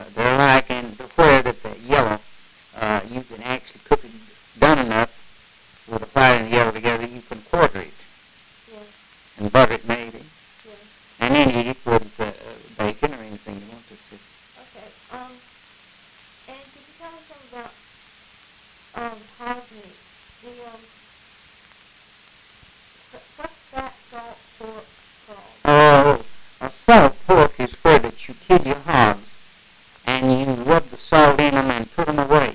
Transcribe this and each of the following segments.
they're like, and where that the yellow, you can actually cook it done enough with the white and the yellow together, you can quarter it Yes. and butter it maybe, Yes. and then eat it with bacon or anything you want to see. Okay. And could you tell me something about hog meat? The what's that salt pork called? Oh, a salt pork is where that you kill your hogs and you rub the salt in them and put them away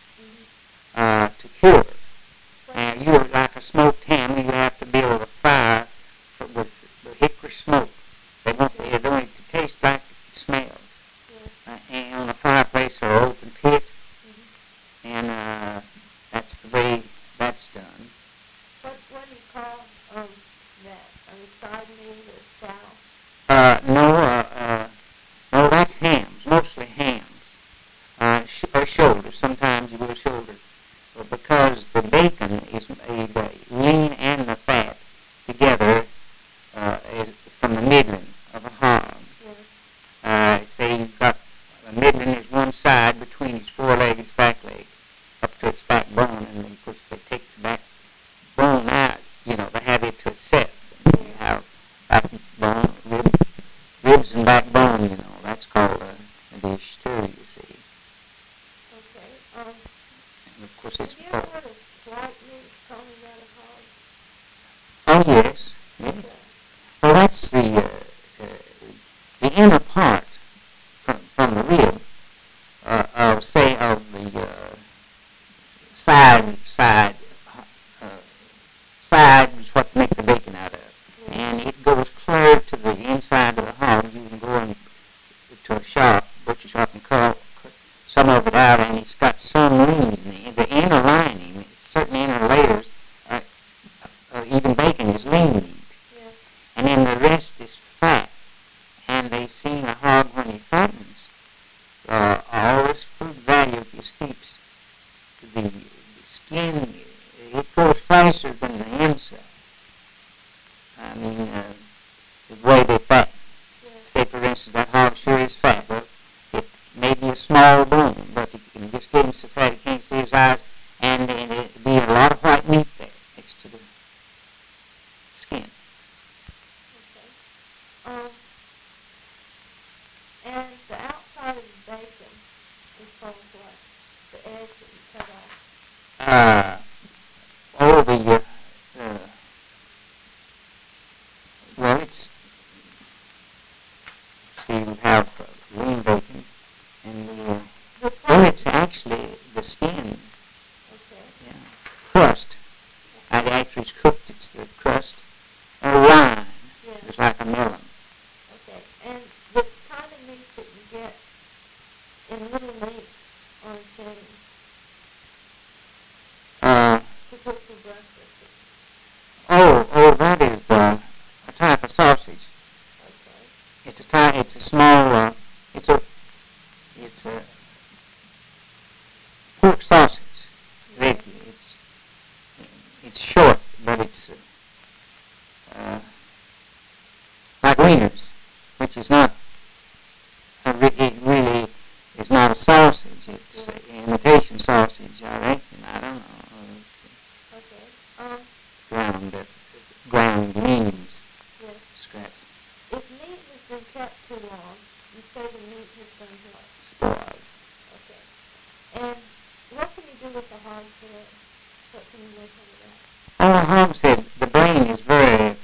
to cure. And you like a smoked ham, you have to build a fire with hickory smoke. They want it only to taste like it smells. And on a fireplace or open pit, and that's the way that's done. What do you call that? Side meat or sow? No, that's hams, mostly hams. Or shoulder, sometimes you will shoulder. But because the bacon is made lean and the fat together is from the middling of a hog. Say you've got the middling is one side between its foreleg and its back leg, up to its backbone, and then of course they take the backbone out, they have it to set. You have backbone, ribs and backbone, that's called a dish too, you see. Okay. And of course it's have you ever heard of white meat coming out of hogs? Oh yes. Well, that's the inner part from the rib, of the side is what they make the bacon out of, and it goes clear to the inside of the hog. You can go to a butcher shop, and cut some of it out, and it's got some lean. The inner lining, certain inner layers, even bacon is lean meat. And then the rest is fat. And they've seen a hog when he fattens, all this food value escapes the skin. It grows faster than the inside. I mean, the way they fatten. Say, for instance, that hog sure is fat. Well, it may be a small bone, but it can just get him so fat he can't see his eyes, and it'll be a lot of white meat there next to the skin. Okay. And the outside of the bacon is called what? The edge that you cut off? Well, it's, see, we have lean bacon, and it's actually the skin, crust. And after it's cooked, it's the crust, or rind, just like a melon. Okay, and the kind of meat that you get in little meat on chain to cook for breakfast. That is a type of sausage. Okay. It's a small, it's a pork sausage. It's short, but it's like wieners, which is not, it really is not a sausage. It's imitation sausage, I reckon. I don't know. It's ground beans. Scraps. If meat has been kept too long, you say the meat has been what? Spoiled. Okay. And what can you do with the hog's head? What can you make of that? Oh, the hog's head, the brain is very